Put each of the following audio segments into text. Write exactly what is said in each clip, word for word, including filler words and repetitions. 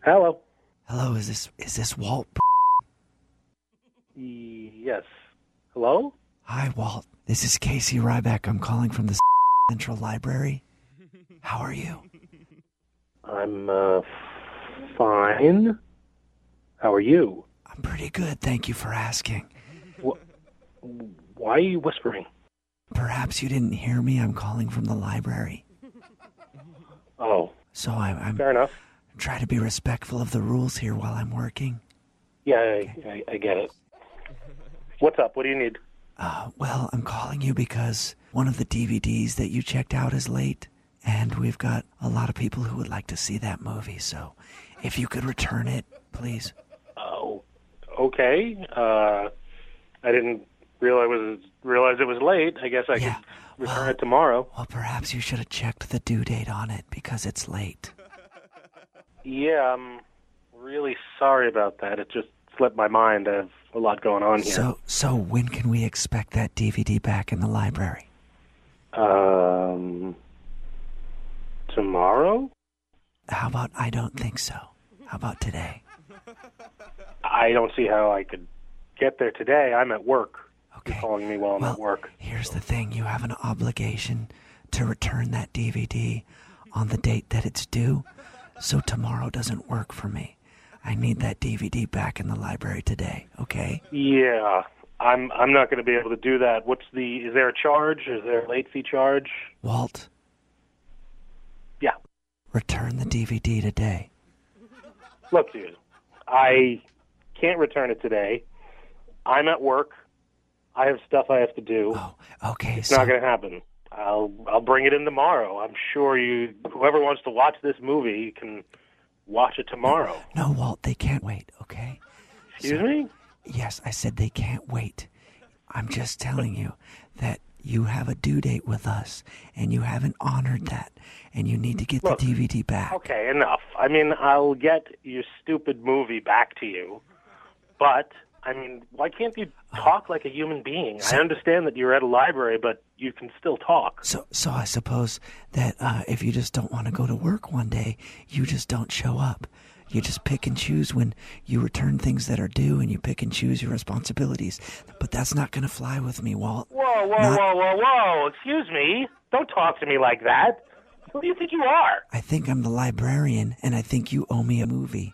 Hello. Hello, is this is this Walt? Yes. Hello? Hi, Walt. This is Casey Ryback. I'm calling from the Central Library. How are you? I'm, uh, fine. How are you? I'm pretty good, thank you for asking. Wh- Why are you whispering? Perhaps you didn't hear me. I'm calling from the library. Oh, So I, I'm fair enough. try to be respectful of the rules here while I'm working. Yeah, I, I, I get it. What's up? What do you need? Uh, well, I'm calling you because one of the D V Ds that you checked out is late, and we've got a lot of people who would like to see that movie. So if you could return it, please. Oh, okay. Uh, I didn't realize it was, realize it was late. I guess I Yeah, could return well- it tomorrow. Well, perhaps you should have checked the due date on it because it's late. Yeah, I'm really sorry about that. It just slipped my mind. I have a lot going on here. So, so when can we expect that D V D back in the library? Um, tomorrow? How about I don't think so? How about today? I don't see how I could get there today. I'm at work. Okay. You're calling me while I'm well, at work. Here's the thing. You have an obligation to return that D V D on the date that it's due, so tomorrow doesn't work for me. I need that D V D back in the library today, okay? Yeah, I'm I'm not going to be able to do that. What's the, is there a charge? Is there a late fee charge? Walt, Yeah. return the D V D today. Look, dude, I can't return it today. I'm at work. I have stuff I have to do. Oh, okay. It's so, not going to happen. I'll I'll bring it in tomorrow. I'm sure you, whoever wants to watch this movie can watch it tomorrow. No, Walt, they can't wait, okay? Excuse me? Yes, I said they can't wait. I'm just telling you that you have a due date with us, and you haven't honored that, and you need to get Look, the D V D back. Okay, enough. I mean, I'll get your stupid movie back to you, but, I mean, why can't you talk like a human being? I understand that you're at a library, but you can still talk. So, so I suppose that uh, if you just don't want to go to work one day, you just don't show up. You just pick and choose when you return things that are due, and you pick and choose your responsibilities. But that's not going to fly with me, Walt. Whoa, whoa, Not- whoa, whoa, whoa. Excuse me. Don't talk to me like that. Who do you think you are? I think I'm the librarian, and I think you owe me a movie.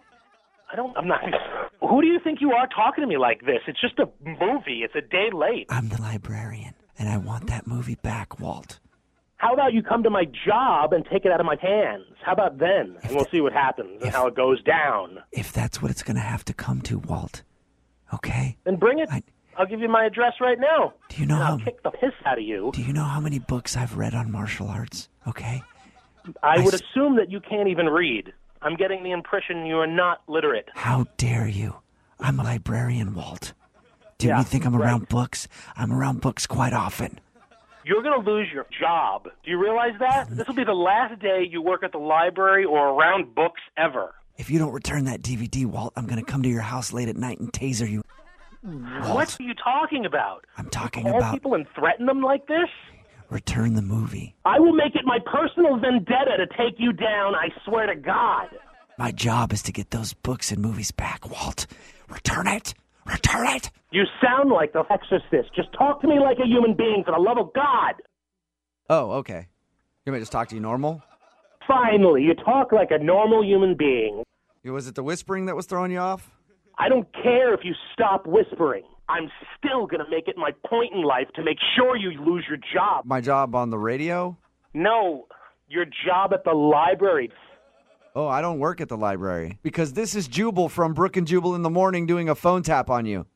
I don't, I'm not, who do you think you are talking to me like this? It's just a movie. It's a day late. I'm the librarian, and I want that movie back, Walt. How about you come to my job and take it out of my hands? How about then? And we'll see what happens and if- how it goes down. If that's what it's going to have to come to, Walt. Okay? Then bring it. I- I'll give you my address right now. Do you know And I'll how- kick the piss out of you. Do you know how many books I've read on martial arts? Okay? I I would s- assume that you can't even read. I'm getting the impression you are not literate. How dare you? I'm a librarian, Walt. Do Yeah, you think I'm right. around books? I'm around books quite often. You're going to lose your job. Do you realize that? This will be the last day you work at the library or around books ever. If you don't return that D V D, Walt, I'm going to come to your house late at night and taser you. What are you talking about? I'm talking Call about people and threaten them like this? return the movie. I will make it my personal vendetta to take you down, I swear to God. My job is to get those books and movies back, Walt. Return it! Return it! You sound like the exorcist. Just talk to me like a human being, for the love of God. Oh, okay. You want me to just talk to you normal? Finally, you talk like a normal human being. Was it the whispering that was throwing you off? I don't care if you stop whispering. I'm still going to make it my point in life to make sure you lose your job. My job on the radio? No, your job at the library. Oh, I don't work at the library. Because this is Jubal from Brook and Jubal in the Morning doing a phone tap on you.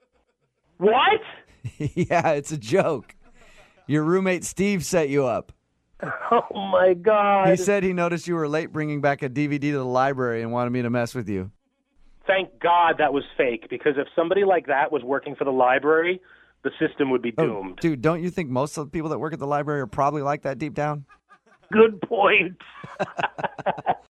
What? Yeah, it's a joke. Your roommate Steve set you up. Oh, my God. He said he noticed you were late bringing back a D V D to the library and wanted me to mess with you. Thank God that was fake, because if somebody like that was working for the library, the system would be Oh, doomed. dude, don't you think most of the people that work at the library are probably like that deep down? Good point.